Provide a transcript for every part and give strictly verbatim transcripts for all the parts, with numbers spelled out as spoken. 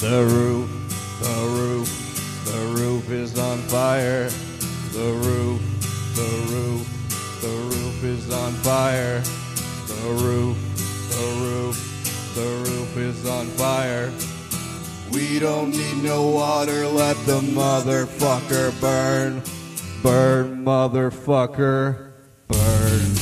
The roof, the roof, the roof is on fire. The roof, the roof, the roof is on fire. The roof, the roof, the roof is on fire. We don't need no water, let the motherfucker burn. Burn, motherfucker, burn.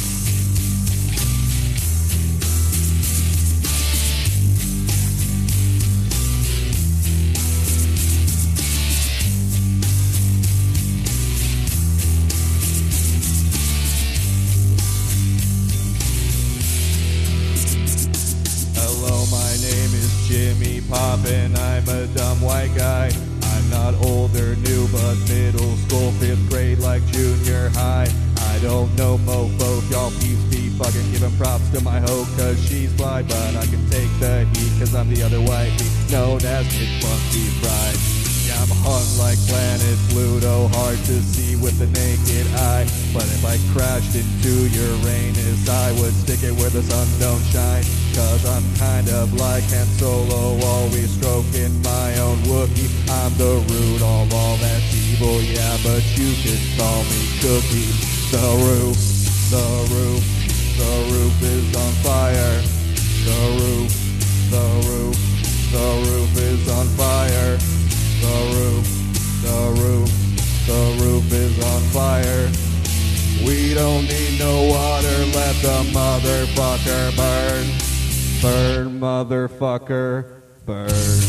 Jimmy Poppin', I'm a dumb white guy. I'm not old or new, but middle school, fifth grade like junior high. I don't know mofo, y'all peace be fucking giving props to my hoe cause she's fly, but I can take the heat cause I'm the other white meat known as Mitch Funky Fried. Yeah, I'm hung like planet Pluto, hard to see with the naked eye, but if I crashed into Uranus, I would stick it where the sun don't shine. Cause I'm kind of like Han Solo, always stroking my own Wookiee. I'm the root of all that's evil, yeah, but you can call me Cookie. The roof, the roof, the roof is on fire. The roof, the roof, the roof is on fire. The roof, the roof, the roof is on fire. We don't need no water, let the motherfucker burn. Burn, motherfucker, burn.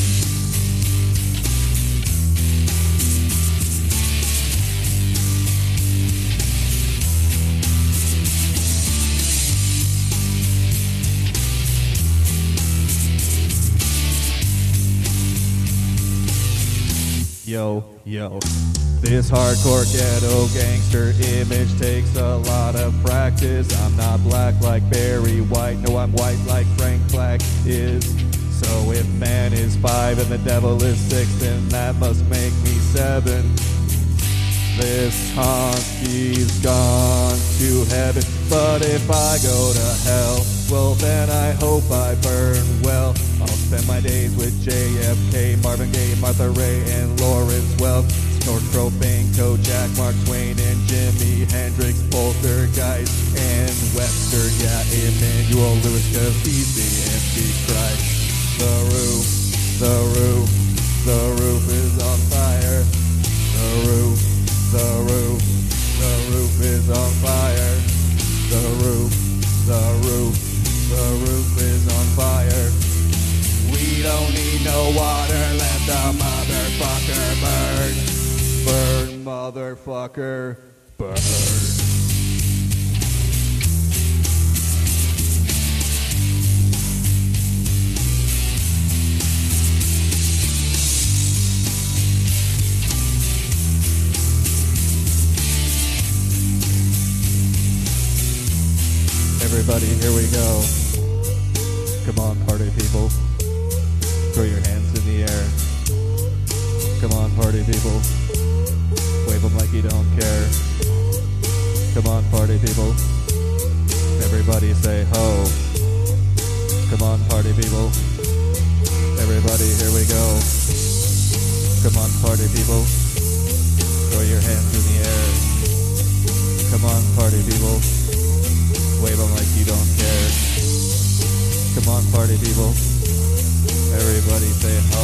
Yo, yo. This hardcore ghetto gangster image takes a lot of practice. I'm not black like Barry White, no, I'm white like Frank Black is. So if man is five and the devil is six, then that must make me seven. This honky's gone to heaven, but if I go to hell, well then I hope I burn well. I'll spend my days with J F K, Marvin Gaye, Martha Ray, and Lawrence Welk. Snort propane, Kojak, Mark Twain, and Jimi Hendrix, Poltergeist, and Webster, yeah, Emmanuel Lewis, cause he's the Antichrist. The roof, the roof, the roof is on fire. The roof, the roof, the roof is on fire. The roof, the roof, the roof is on fire. We don't need no water, let the motherfucker burn. Burn, motherfucker, burn. Everybody, here we go. Come on, party people. Throw your hands in the air. Come on, party people. Wave them like you don't care. Come on, party people. Everybody say ho. Come on, party people. Everybody, here we go. Come on, party people. Throw your hands in the air. Come on, party people. Wave them like you don't care. Come on, party people. Everybody say ho.